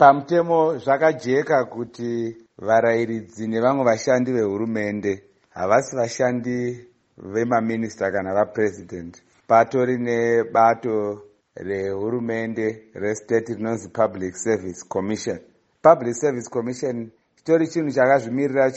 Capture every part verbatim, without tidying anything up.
Pamutemo zvakajeka kuti varayiridzi nevamwe vashandi vehurumende havasi vashandi vemaminista kana vapresident. Patori nebato rehurumende restate rinonzi Public Service Commission. Public Service Commission chitori chinhu chakazvimirira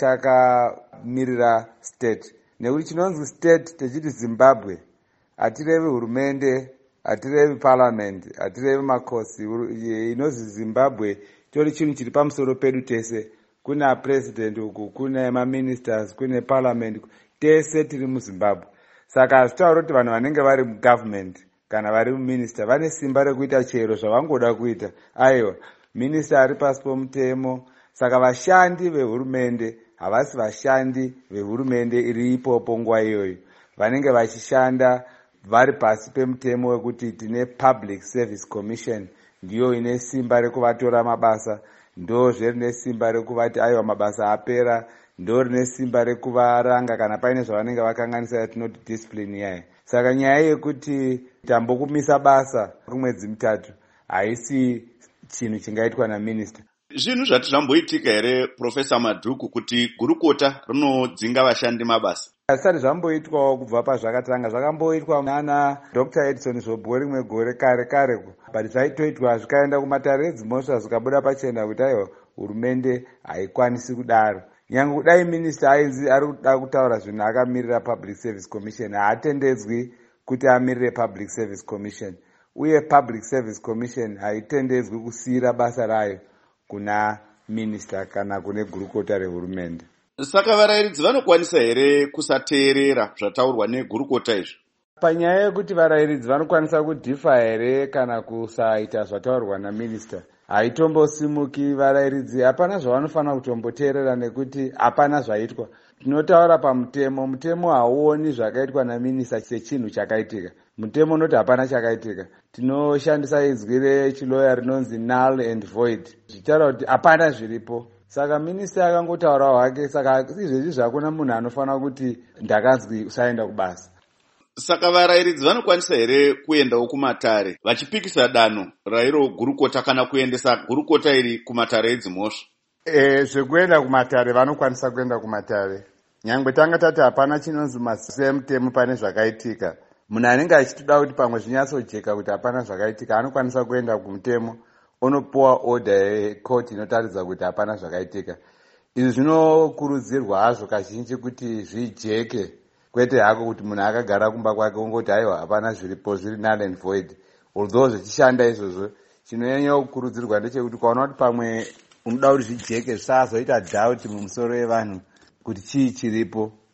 chakamirira state. Nekuti chinonzi state techiti Zimbabwe hatirevi hurumende, hatirevi parliament, hatirevi makosi. Inonzi Zimbabwe chitori chinhu chiri pamusoro pedu tese. Kuna president uku, kuna maministers, kuna parliament, tese tiri muZimbabwe. Saka hazvitaura kuti vanhu vanenge vari mugovernment kana vari muminister vane simba rekuita chero zvavangoda kuita. Aiwa, minister ari pasi pomutemo. Saka vashandi vehurumende havasi vashandi vehurumende iri ipopo nguva iyoyo. Vanenge vachishanda vari pasi pemutemo wekuti tine Public Service Commission, ndiyo ine simba rekuvatora mabasa, ndo zverine simba rekuvati aiwa mabasa apera, ndo rine simba rekuvaranga kana paine zvavanenge vakanganisa yatinoti discipline yayo. Saka nyaya yekuti tambokumisa basa kumwedzi mitatu haisi chinhu chingaitwa naminista. Zvinhu zvati zvamboitika here Professor Madhuku kuti gurukota rinodzinga vashandi mabasa? Hazvisati zvamboitwawo kubva pazvakatanga. Zvakamboitwa nana Doctor Edison Zobho rimwe gore kare kare, but zvaitoitwa zvikaenda kumatare edzimhosva zvikabuda pachena kuti aiwa hurumende haikwanisi kudaro. Nyange kudai minista ainzi ari kuda kutaura zvinhu akamirira Public Service Commission, haatendedzwi kuti amirire Public Service Commission, uye Public Service Commission haitendedzwi kusiyira basa rayo kuna minista kana kune gurukota rehurumende. Saka varayiridzi vanokwanisa here kusateerera zvataurwa negurukota izvi? Panyaya yekuti varayiridzi vanokwanisa kudhifa here kana kusaita zvataurwa naminista, haitombosimuki. Varayiridzi hapana zvavanofanira kutomboteerera nekuti hapana zvaitwa. Tinotaura pamutemo, mutemo hauoni zvakaitwa naminista sechinhu chakaitika. Mutemo unoti hapana chakaitika. Tinoshandisa inzwi rechiloya rinonzi null and void, zvichitaura kuti hapana zviripo. Saka minista akangotaura hwake. Saka izvezvi zvakuna munhu anofanira kuti ndakanzwi usaenda kubasa. Saka varayiridzi vanokwanisa here kuendawo kumatare vachipikisa danho rairo gurukota kana kuendesa gurukota iri kumatare edzimhosva? E, zvekuenda kumatare vanokwanisa kuenda kumatare. Nyangwe tanga tati hapana chinonzi masemutemo pane zvakaitika. Munhu anenge achitoda kuti pamwe zvinyatsojeka kuti hapana zvakaitika anokwanisa kuenda kumutemo onopuwa order yekoti inotaridza kuti hapana zvakaitika. Izvi zvinokurudzirwa hazvo kazhinji kuti zvijeke, kwete hako kuti munhu akagara kumba kwake ongoti aiwa hapana zviripo, zviri null and void. Although zvichishanda izvozvo, chinonyanya kukurudzirwa ndechekuti kwaona kuti pamwe unoda kuti zvijeke zvisazoita doubt mumusoro yevanhu kuti chii chiripo,